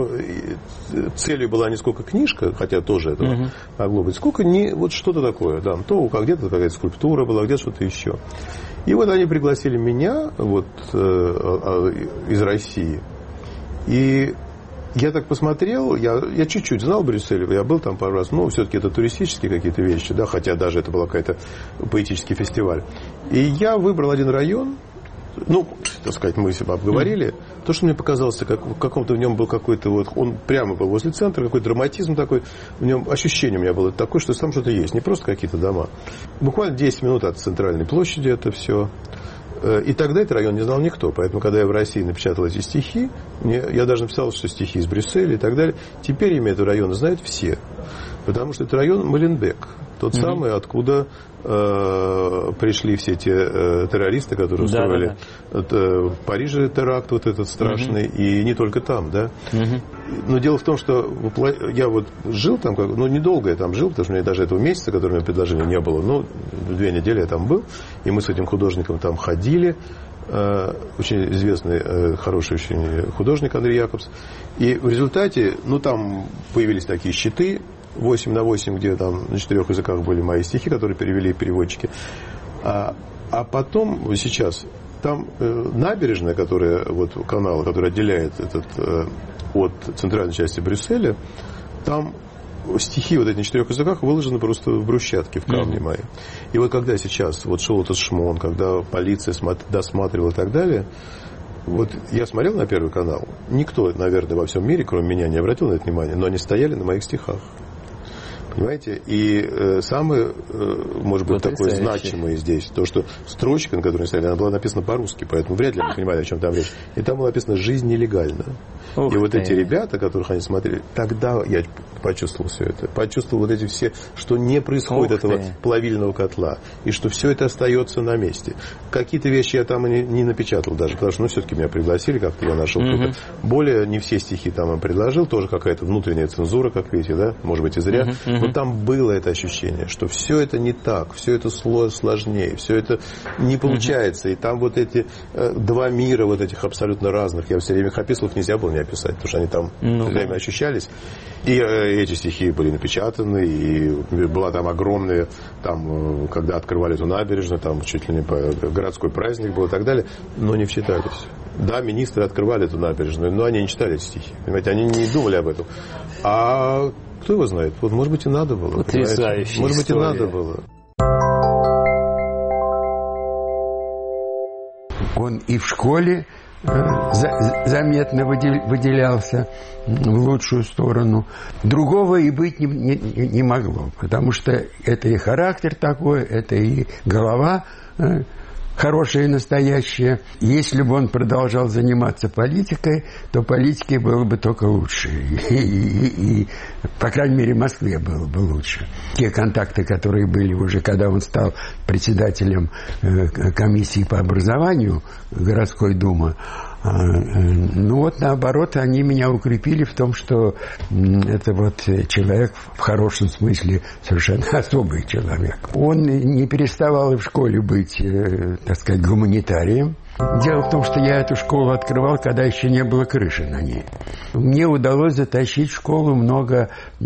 целью была не сколько книжка, хотя тоже это могло быть, сколько вот что-то такое. Да, где-то какая-то скульптура была, где-то что-то еще. И вот они пригласили меня из России. И я так посмотрел, я чуть-чуть знал Брюссель, я был там пару раз, все-таки это туристические какие-то вещи, да, хотя даже это был какой-то поэтический фестиваль. И я выбрал один район, так сказать, мы себя обговорили, то, что мне показалось, в каком-то в нем был какой-то он прямо был возле центра, какой-то драматизм такой, в нем ощущение у меня было такое, что там что-то есть, не просто какие-то дома. Буквально 10 минут от центральной площади это все. И тогда этот район не знал никто. Поэтому, когда я в России напечатал эти стихи, я даже написал, что стихи из Брюсселя и так далее, теперь имя этого района знают все. Потому что это район Моленбек. Тот самый, откуда пришли все те террористы, которые устроили в Париже теракт вот этот страшный, и не только там, да. Но дело в том, что я вот жил там, недолго я там жил, потому что у меня даже этого месяца, который мне предложили, не было. 2 недели я там был, и мы с этим художником там ходили. Очень известный, хороший очень художник Андрей Якобс. И в результате, там появились такие щиты 8/8, где там на 4 языках были мои стихи, которые перевели переводчики. А потом, сейчас, там набережная, канал, который отделяет от центральной части Брюсселя, там стихи эти на 4 языках выложены просто в брусчатке, в камне мои. И вот когда сейчас шел этот шмон, когда полиция досматривала и так далее, я смотрел на Первый канал, никто, наверное, во всем мире, кроме меня, не обратил на это внимания, но они стояли на моих стихах. Понимаете? И самое, может быть, такое значимое здесь, то, что строчка, на которой стояли, она была написана по-русски, поэтому вряд ли они понимали, о чем там речь. И там было написано «Жизнь нелегальна». И эти ребята, которых они смотрели, тогда я почувствовал все это. Почувствовал эти все, что не происходит этого плавильного котла, и что все это остается на месте. Какие-то вещи я там и не напечатал даже, потому что, все-таки меня пригласили, как-то я нашел кто-то. Более не все стихи там им предложил, тоже какая-то внутренняя цензура, как видите, да, может быть, и зря. Вот там было это ощущение, что все это не так, все это сложнее, все это не получается. И там вот эти два мира, вот этих абсолютно разных. Я все время их описывал, их нельзя было не описать, потому что они там все время ощущались. И эти стихи были напечатаны, и была там огромная, там, когда открывали эту набережную, там чуть ли не городской праздник был и так далее, но не вчитались. Да, министры открывали эту набережную, но они не читали эти стихи. Понимаете, они не думали об этом. А кто его знает? Вот, может быть, и надо было. Потрясающая может быть, история. И надо было. Он и в школе заметно выделялся в лучшую сторону. Другого и быть не могло, потому что это и характер такой, это и голова хорошая и настоящая. Если бы он продолжал заниматься политикой, то политике было бы только лучше. И, по крайней мере, в Москве было бы лучше. Те контакты, которые были уже, когда он стал председателем комиссии по образованию городской думы, ну вот наоборот, они меня укрепили в том, что это вот человек в хорошем смысле совершенно особый человек. Он не переставал и в школе быть, так сказать, гуманитарием. Дело в том, что я эту школу открывал, когда еще не было крыши на ней. Мне удалось затащить в школу много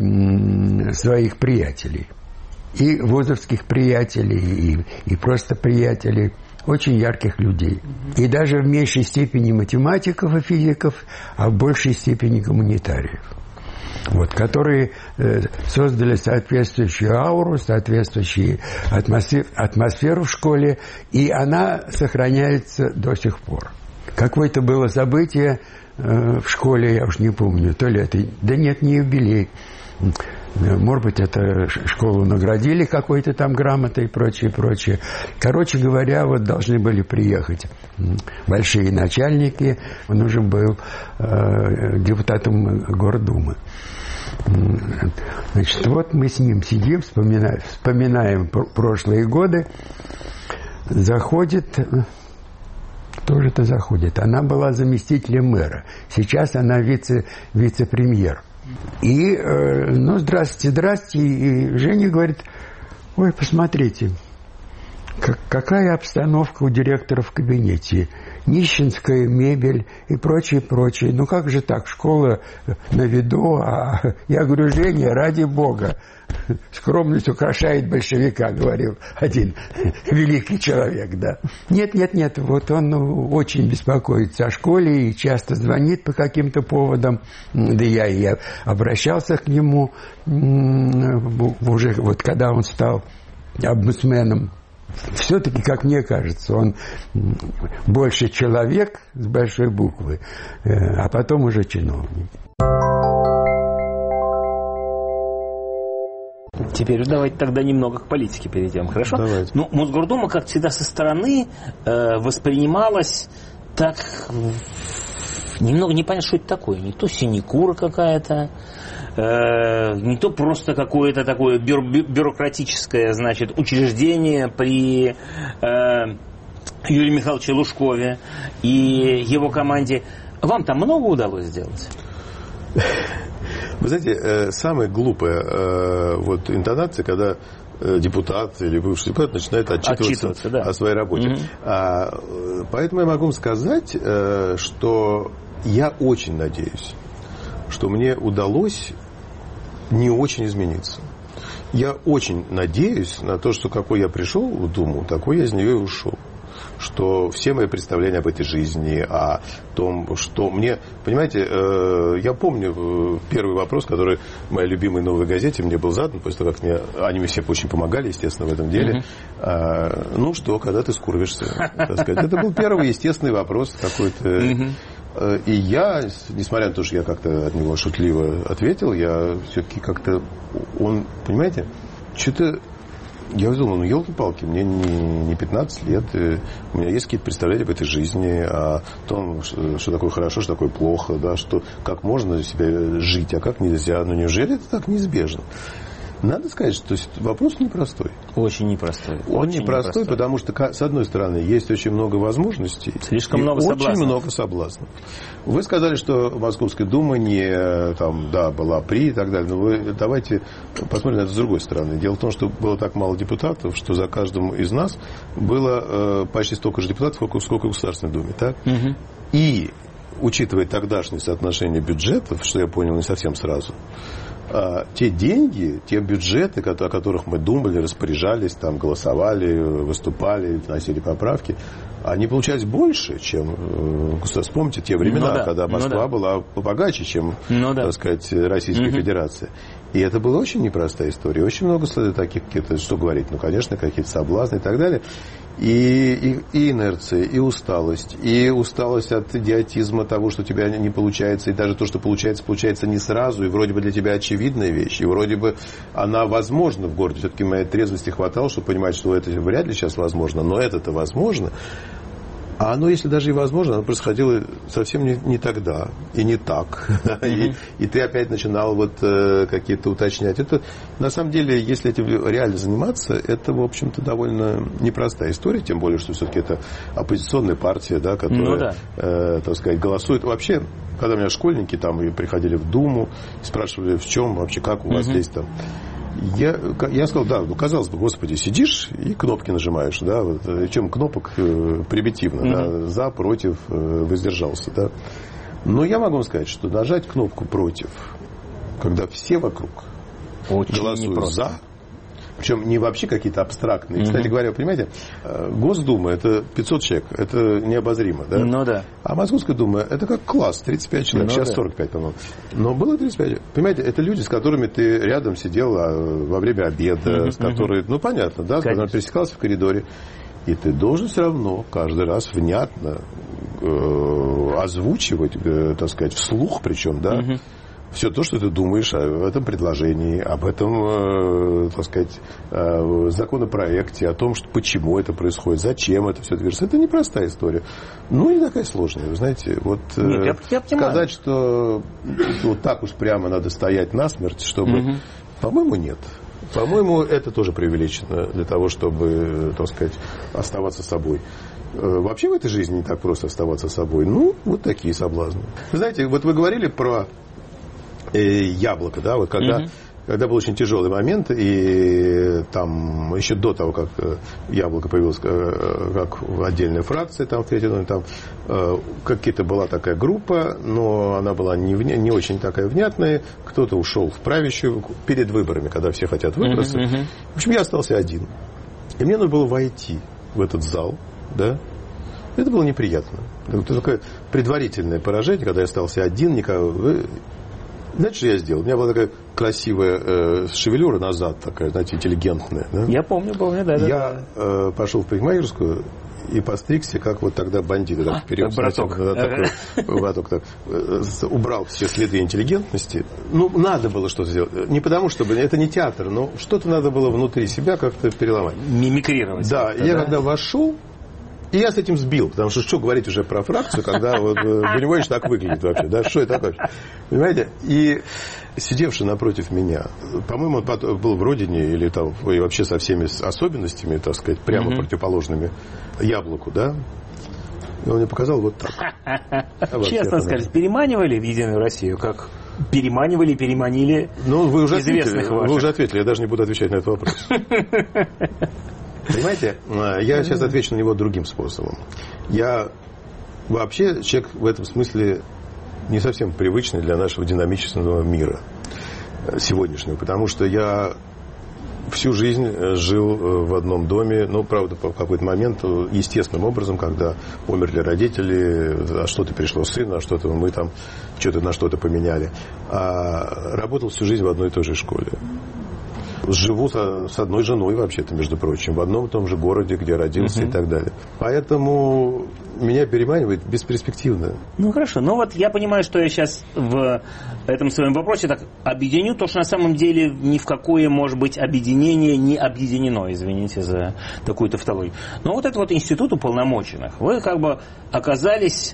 своих приятелей. И вузовских приятелей, и просто приятелей. Очень ярких людей. И даже в меньшей степени математиков и физиков, а в большей степени гуманитариев. Вот, которые создали соответствующую ауру, соответствующую атмосферу в школе, и она сохраняется до сих пор. Какое-то было событие в школе, я уж не помню, то ли это... Да нет, не юбилей. Может быть, это школу наградили какой-то там грамотой и прочее, прочее. Короче говоря, вот должны были приехать большие начальники. Он уже был депутатом Гордумы. Значит, вот мы с ним сидим, вспоминаем прошлые годы. Заходит... Кто же это заходит? Она была заместителем мэра. Сейчас она вице-премьер. И, ну, здравствуйте. И Женя говорит, ой, посмотрите, какая обстановка у директора в кабинете. Нищенская мебель и прочее, прочее. Ну, как же так, школа на виду, а я говорю, Женя, ради бога, скромность украшает большевика, говорил один великий человек, да. Нет, вот он очень беспокоится о школе и часто звонит по каким-то поводам, да я и обращался к нему уже, вот когда он стал омбудсменом. Все-таки, как мне кажется, он больше человек с большой буквы, а потом уже чиновник. Теперь давайте тогда немного к политике перейдем, хорошо? Давайте. Ну, Мосгордума, как всегда, со стороны воспринималась так... Немного непонятно, что это такое. Не то синекура какая-то, не то просто какое-то такое бюрократическое, значит, учреждение при Юрии Михайловиче Лужкове и его команде. Вам там много удалось сделать? Вы знаете, самая глупая вот интонация, когда депутат или бывший депутат начинает отчитываться да. о своей работе. Поэтому я могу вам сказать, что я очень надеюсь, что мне удалось не очень измениться. Я очень надеюсь на то, что какой я пришел в Думу, такой я из нее и ушел. Что все мои представления об этой жизни, о том, что мне... Понимаете, я помню первый вопрос, который в моей любимой «Новой газете» мне был задан, после того, как они мне все очень помогали, естественно, в этом деле. Ну что, когда ты скурвишься? Так сказать. Это был первый естественный вопрос какой-то. И я, несмотря на то, что я как-то от него шутливо ответил, я все-таки как-то... Он, понимаете, что-то... Я думал, ну, елки-палки, мне не 15 лет, у меня есть какие-то представления об этой жизни, о том, что такое хорошо, что такое плохо, да, что, как можно себя жить, а как нельзя. Но неужели это так неизбежно? Надо сказать, что вопрос непростой. Очень непростой. Он непростой, потому что, с одной стороны, есть очень много возможностей. Слишком много соблазнов. Очень много соблазнов. Вы сказали, что Московская дума была при и так далее. Но давайте посмотрим на это с другой стороны. Дело в том, что было так мало депутатов, что за каждым из нас было почти столько же депутатов, сколько в Государственной Думе. Так? Угу. И, учитывая тогдашнее соотношение бюджетов, что я понял не совсем сразу, те деньги, те бюджеты, о которых мы думали, распоряжались, там, голосовали, выступали, вносили поправки, они получались больше, чем... Вспомните те времена, когда Москва была побогаче, чем, так сказать, Российская Федерация. И это была очень непростая история. Очень много таких, что говорить, конечно, какие-то соблазны и так далее. И инерция, и усталость от идиотизма того, что у тебя не получается, и даже то, что получается не сразу, и вроде бы для тебя очевидная вещь, и вроде бы она возможна в городе. Все-таки моей трезвости хватало, чтобы понимать, что это вряд ли сейчас возможно, но это-то возможно. А оно, если даже и возможно, оно происходило совсем не тогда и не так. И ты опять начинал какие-то уточнять. Это, на самом деле, если этим реально заниматься, это, в общем-то, довольно непростая история, тем более, что все-таки это оппозиционная партия, да, которая, так сказать, голосует. Вообще, когда у меня школьники там приходили в Думу, спрашивали, в чем вообще, как у вас здесь там. Я сказал, казалось бы, господи, сидишь и кнопки нажимаешь, да, чем кнопок примитивно, за, против, воздержался, да. Но я могу вам сказать, что нажать кнопку против, когда все вокруг голосуют за, причем не вообще какие-то абстрактные. Кстати говоря, понимаете, Госдума это 500 человек, это необозримо, да? А Московская дума это как класс, 35 человек, сейчас 45, по-моему. Но было 35. Понимаете, это люди, с которыми ты рядом сидел во время обеда, с которыми, понятно, да, когда пересекался в коридоре. И ты должен все равно каждый раз внятно озвучивать, так сказать, вслух причем, да, все то, что ты думаешь об этом предложении, об этом, так сказать, законопроекте, о том, почему это происходит, зачем это все движется. Это непростая история. Не такая сложная. Вы знаете, сказать, что так уж прямо надо стоять насмерть, чтобы... По-моему, нет. По-моему, это тоже преувеличено для того, чтобы, так сказать, оставаться собой. Вообще в этой жизни не так просто оставаться собой. Вот такие соблазны. Вы знаете, вы говорили про яблоко, да, когда был очень тяжелый момент, и там еще до того, как яблоко появилось как отдельная фракция, там в Третьем доме, там какая-то была такая группа, но она была не очень такая внятная, кто-то ушел в правящую перед выборами, когда все хотят выбраться. В общем, я остался один. И мне нужно было войти в этот зал, да. Это было неприятно. Это такое предварительное поражение, когда я остался один, никого. Знаете, что я сделал? У меня была такая красивая шевелюра назад, такая, знаете, интеллигентная. Да? Я помню, да. Я пошел в парикмахерскую и постригся, как бандиты. Как браток. Убрал все следы интеллигентности. Надо было что-то сделать. Не потому, чтобы... Это не театр, но что-то надо было внутри себя как-то переломать. Мимикрировать. Да, я когда вошел, и я с этим сбил, потому что говорить уже про фракцию, когда Бунимович так выглядит вообще, да, что это такое? Понимаете? И сидевший напротив меня, по-моему, он был в Родине или там и вообще со всеми особенностями, так сказать, прямо противоположными яблоку, да? И он мне показал вот так. Честно сказать, переманивали в Единую Россию, как переманили вы уже известных ваших. Вы уже ответили, я даже не буду отвечать на этот вопрос. Понимаете, я сейчас отвечу на него другим способом. Я вообще человек в этом смысле не совсем привычный для нашего динамического мира сегодняшнего, потому что я всю жизнь жил в одном доме, правда, в какой-то момент естественным образом, когда умерли родители, а что-то перешло сыну, а что-то мы там что-то на что-то поменяли. А работал всю жизнь в одной и той же школе. живу с одной женой вообще-то, между прочим, в одном и том же городе, где родился и так далее. Поэтому меня переманивает бесперспективно. Ну хорошо, но вот я понимаю, что я сейчас в этом своем вопросе так объединю то, что на самом деле ни в какое, может быть, объединение не объединено, извините за такую тавтологию. Но вот этот вот институт уполномоченных, вы как бы оказались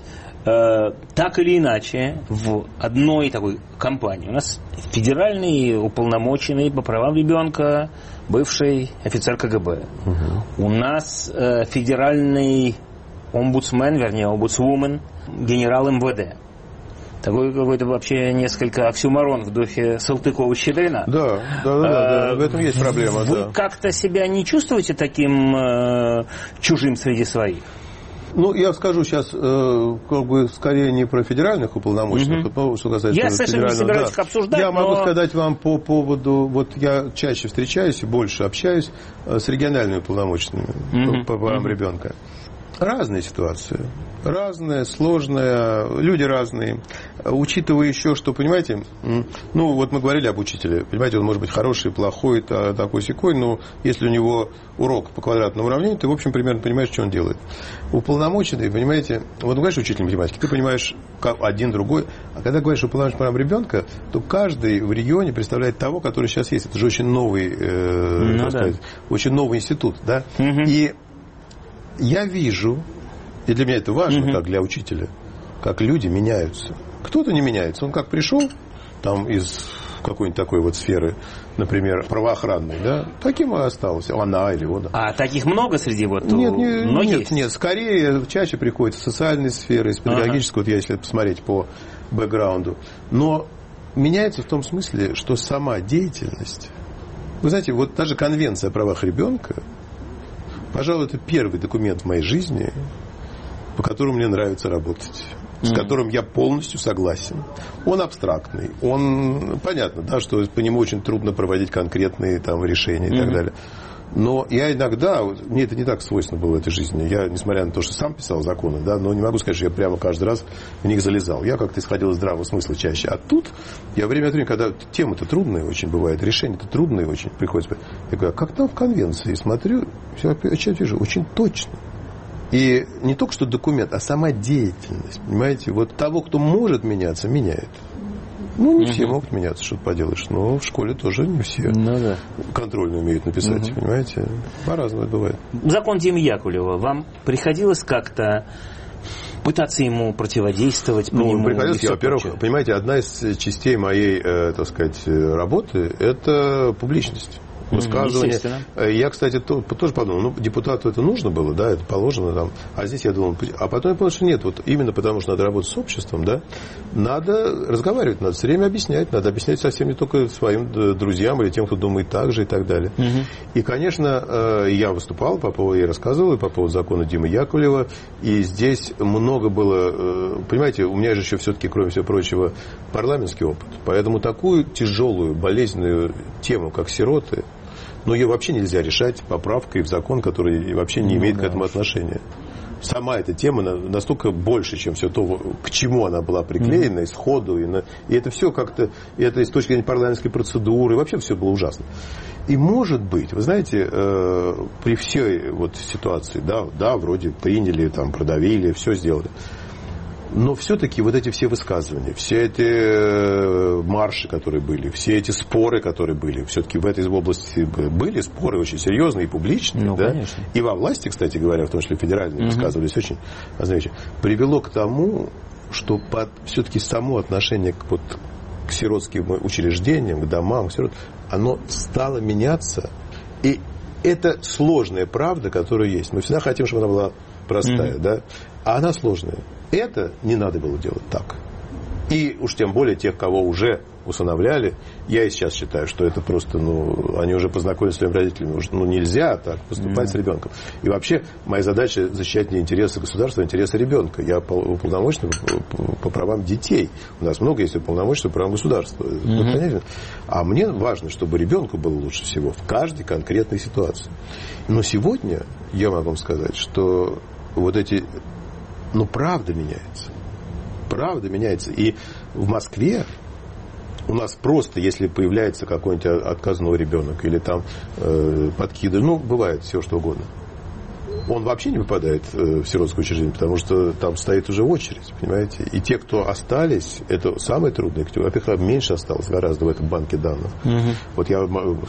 так или иначе в одной такой компании. У нас федеральный уполномоченный по правам ребенка, бывший офицер КГБ. У нас федеральный омбудсмен, вернее, омбудсвумен, генерал МВД. Такой какой-то вообще несколько оксюморон в духе Салтыкова-Щедрина. Да, в этом есть проблема. Вы как-то себя не чувствуете таким чужим среди своих? Ну, я скажу сейчас, как бы, скорее не про федеральных уполномоченных, что касается я совершенно не собираюсь их обсуждать, я могу сказать вам по поводу, вот я чаще встречаюсь и больше общаюсь с региональными уполномоченными по правам ребенка. Разные ситуации. Разные, сложные, люди разные. Учитывая еще, что, понимаете, ну, вот мы говорили об учителе. Понимаете, он может быть хороший, плохой, такой-сякой, но если у него урок по квадратному уравнению, ты, в общем, примерно понимаешь, что он делает. Уполномоченный, понимаете, вот говоришь учитель математики, ты понимаешь один, другой. А когда говоришь уполномоченный по правам ребенка, то каждый в регионе представляет того, который сейчас есть. Это же очень новый, очень новый институт, да? И я вижу, и для меня это важно, как для учителя, как люди меняются. Кто-то не меняется. Он как пришел там из какой-нибудь такой вот сферы, например, правоохранной, да, таким и остался. Она или он. А таких много среди вот Нет, скорее, чаще приходят из социальной сферы, из педагогической, вот если посмотреть по бэкграунду. Но меняется в том смысле, что сама деятельность... Вы знаете, вот даже Конвенция о правах ребенка, пожалуй, это первый документ в моей жизни, по которому мне нравится работать, с которым я полностью согласен. Он абстрактный, он понятно, да, что по нему очень трудно проводить конкретные там решения и так далее. Но я иногда, мне это не так свойственно было в этой жизни, я, несмотря на то, что сам писал законы, да, но не могу сказать, что я прямо каждый раз в них залезал. Я как-то исходил из здравого смысла чаще. А тут я время от времени, когда темы-то трудные очень бывают, решения-то трудные очень приходится, я говорю, как там в конвенции, смотрю, все опять вижу, очень точно. И не только что документ, а сама деятельность, понимаете, вот того, кто может меняться, меняет. Ну, не все могут меняться, что ты поделаешь. Но в школе тоже не все контрольно умеют написать, понимаете. По-разному это бывает. Закон Димы Яковлева. Вам приходилось как-то пытаться ему противодействовать? Приходилось, во-первых, понимаете, одна из частей моей, так сказать, работы – это публичность. Высказывания. Я, кстати, тоже подумал, депутату это нужно было, да, это положено там. А здесь я думал, а потом я понял, что нет, вот именно потому, что надо работать с обществом, да, надо разговаривать, надо все время объяснять, надо объяснять совсем не только своим друзьям или тем, кто думает так же и так далее. И, конечно, я выступал по поводу, я рассказывал по поводу закона Димы Яковлева, и здесь много было, понимаете, у меня же еще все-таки, кроме всего прочего, парламентский опыт, поэтому такую тяжелую, болезненную тему, как сироты, но ее вообще нельзя решать поправкой в закон, который вообще не имеет к этому отношения. Сама эта тема настолько больше, чем все то, к чему она была приклеена, исходу. И это все как-то, это с точки зрения парламентской процедуры, вообще все было ужасно. И может быть, вы знаете, при всей вот ситуации, да, вроде приняли, там, продавили, все сделали. Но все-таки вот эти все высказывания, все эти марши, которые были, все эти споры, которые были, все-таки в этой области были споры очень серьезные и публичные, да? Конечно. И во власти, кстати говоря, в том числе федеральные, высказывались очень, знаете, привело к тому, что все-таки само отношение к сиротским учреждениям, к домам, оно стало меняться. И это сложная правда, которая есть. Мы всегда хотим, чтобы она была простая, да? А она сложная. Это не надо было делать так. И уж тем более тех, кого уже усыновляли, я и сейчас считаю, что это просто, они уже познакомились с своими родителями. Нельзя так поступать с ребенком. И вообще, моя задача защищать не интересы государства, а интересы ребенка. Я уполномоченный по правам детей. У нас много есть уполномоченных по правам государства. А мне важно, чтобы ребенку было лучше всего в каждой конкретной ситуации. Но сегодня я могу вам сказать, что вот эти... правда меняется. Правда меняется. И в Москве У нас просто, если появляется какой-нибудь отказной ребенок или там подкидыш, ну, бывает все что угодно. Он вообще не попадает в сиротское учреждение, потому что там стоит уже очередь, понимаете? И те, кто остались, это самые трудные. Во-первых, меньше осталось гораздо в этом банке данных. Вот я,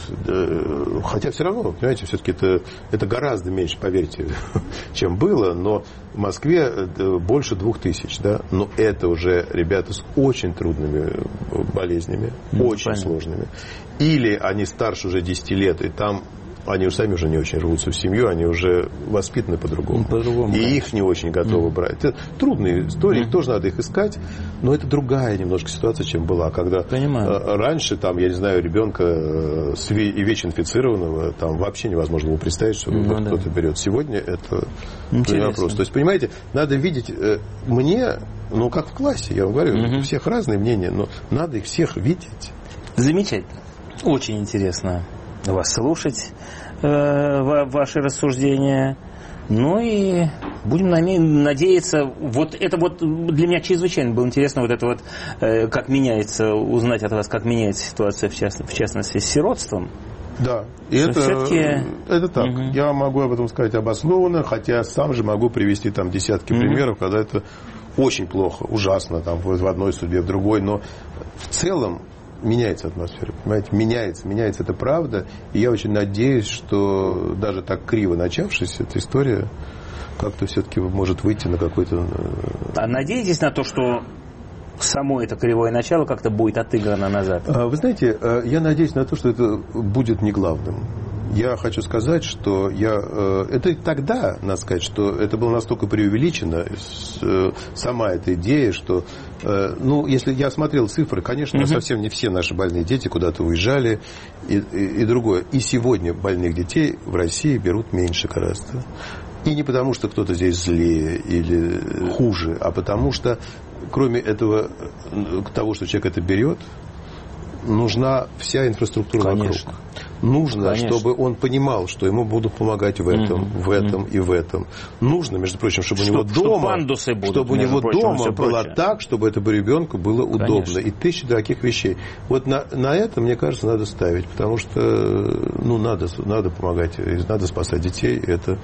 хотя все равно, понимаете, все-таки это гораздо меньше, поверьте, чем было, но в Москве больше 2000, да? Но это уже ребята с очень трудными болезнями, очень сложными. Или они старше уже 10 лет, и там они сами уже не очень рвутся в семью, они уже воспитаны по-другому. И их не очень готовы брать. Это трудные истории, тоже надо их искать, но это другая немножко ситуация, чем была. Когда раньше, там, я не знаю, ребенка ВИЧ-инфицированного там вообще невозможно было представить, что кто-то берет. Сегодня это вопрос. То есть, понимаете, надо видеть мне, ну, как в классе, я вам говорю, у всех разные мнения, но надо их всех видеть. Замечательно. Очень интересно вас слушать, ваши рассуждения. Ну и будем надеяться, вот это вот для меня чрезвычайно было интересно, вот это вот, как меняется, узнать от вас, как меняется ситуация, в частности, с сиротством. Да, и это так. Я могу об этом сказать обоснованно, хотя сам же могу привести там десятки примеров, когда это очень плохо, ужасно, там, в одной судьбе, в другой, но в целом меняется атмосфера, понимаете, меняется, это правда, и я очень надеюсь, что даже так криво начавшаяся эта история как-то все-таки может выйти на какой-то... А надеетесь на то, что само это кривое начало как-то будет отыграно назад? Вы знаете, я надеюсь на то, что это будет не главным. Я хочу сказать, что это и тогда, надо сказать, что это было настолько преувеличено, сама эта идея, что, ну, если я смотрел цифры, конечно, совсем не все наши больные дети куда-то уезжали, и другое. И сегодня больных детей в России берут меньше гораздо. И не потому, что кто-то здесь злее или хуже, а потому что, кроме этого, того, что человек это берет, нужна вся инфраструктура вокруг. Нужно, чтобы он понимал, что ему будут помогать в этом и в этом. Нужно, между прочим, чтобы у него дома, чтобы у него дома было так, чтобы этому ребенку было удобно. И тысячи таких вещей. Вот на это, мне кажется, надо ставить, потому что, ну, надо помогать, надо спасать детей. Это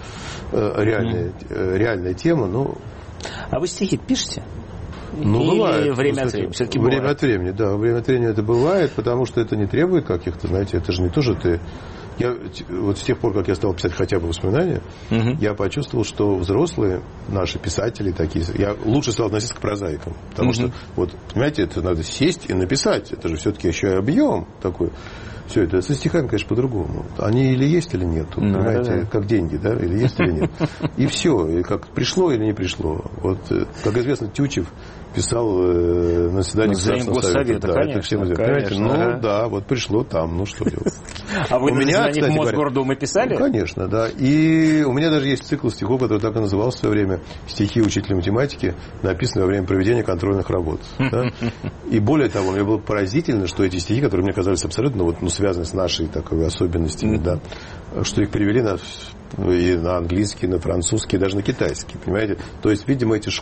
реальная тема. Но... А вы стихи пишете? Ну, или бывает. Время от времени? Все-таки время от времени, да. Время от времени это бывает, потому что это не требует каких-то, знаете, это же не то, что ты... Вот с тех пор, как я стал писать хотя бы воспоминания, я почувствовал, что взрослые наши писатели такие... Я лучше стал относиться к прозаикам. Потому что, вот, понимаете, это надо сесть и написать. Это же все-таки еще и объем такой. Все это со стихами, конечно, по-другому. Они или есть, или нет. Понимаете, как деньги, да, или есть, или нет. И все. И как пришло или не пришло. Вот, как известно, Тютчев писал на заседании Государственного совета. Да, конечно, это всем известно. Ну, да, вот пришло там, ну что делать. А вы на заседании Мосгордумы писали? Конечно, да. И у меня даже есть цикл стихов, который так и назывался в свое время «Стихи учителя математики», написанные во время проведения контрольных работ. Да? И более того, мне было поразительно, что эти стихи, которые мне казались абсолютно вот, ну, связаны с нашей такой особенностями, да, что их перевели и на английский, на французский, даже на китайский, понимаете? То есть, видимо, эти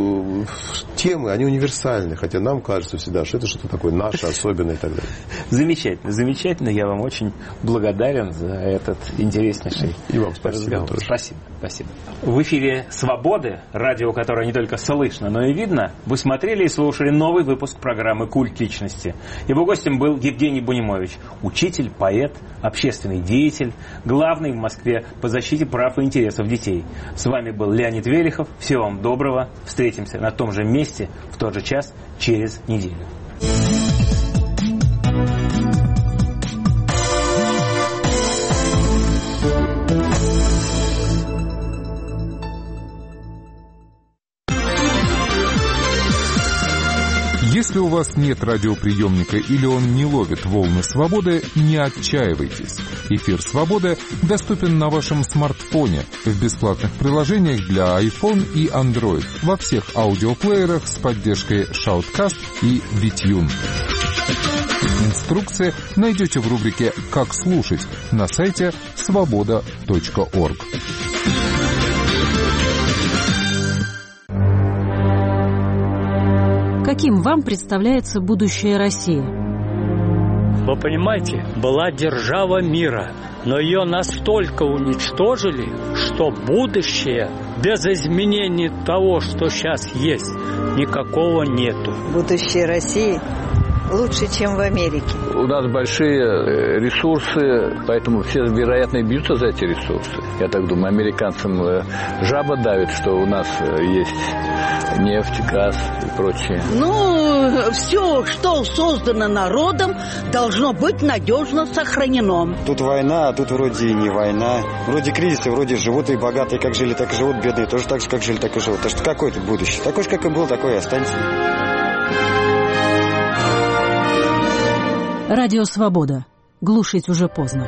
темы, они универсальны, хотя нам кажется всегда, что это что-то такое наше, особенное и так далее. Замечательно, замечательно. Я вам очень благодарен за этот интереснейший разговор. Спасибо. В эфире «Свободы», радио, которое не только слышно, но и видно. Вы смотрели и слушали новый выпуск программы «Культ личности». Его гостем был Евгений Бунимович, учитель, поэт, общественный деятель, главный в Москве по защите прав и интересов детей. С вами был Леонид Велихов. Всего вам доброго. Встретимся на том же месте в тот же час через неделю. Если у вас нет радиоприемника или он не ловит волны свободы, не отчаивайтесь. Эфир «Свободы» доступен на вашем смартфоне в бесплатных приложениях для iPhone и Android во всех аудиоплеерах с поддержкой Shoutcast и VTune. Инструкции найдете в рубрике «Как слушать» на сайте svoboda.org. Каким вам представляется будущее России? Вы понимаете, была держава мира, но ее настолько уничтожили, что будущее без изменений того, что сейчас есть, никакого нету. Будущее России лучше, чем в Америке. У нас большие ресурсы, поэтому все, вероятно, бьются за эти ресурсы. Я так думаю, американцам жаба давит, что у нас есть нефть, газ и прочее. Ну, все, что создано народом, должно быть надежно сохранено. Тут война, а тут вроде и не война. Вроде кризисы, вроде живут и богатые как жили, так и живут, бедные тоже так же, как жили, так и живут. Так что какое тут будущее? Такое же, как и было, такое и останется. Радио «Свобода». Глушить уже поздно.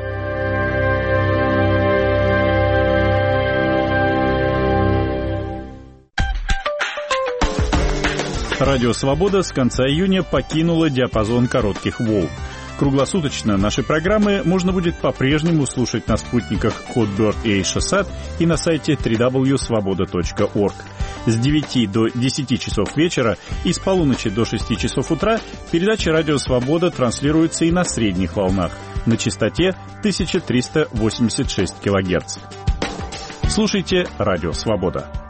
Радио «Свобода» с конца июня покинула диапазон коротких волн. Круглосуточно наши программы можно будет по-прежнему слушать на спутниках Hotbird и Eutelsat и на сайте www.svoboda.org. С 9 до 10 часов вечера и с полуночи до 6 часов утра передача «Радио Свобода» транслируется и на средних волнах на частоте 1386 кГц. Слушайте «Радио Свобода».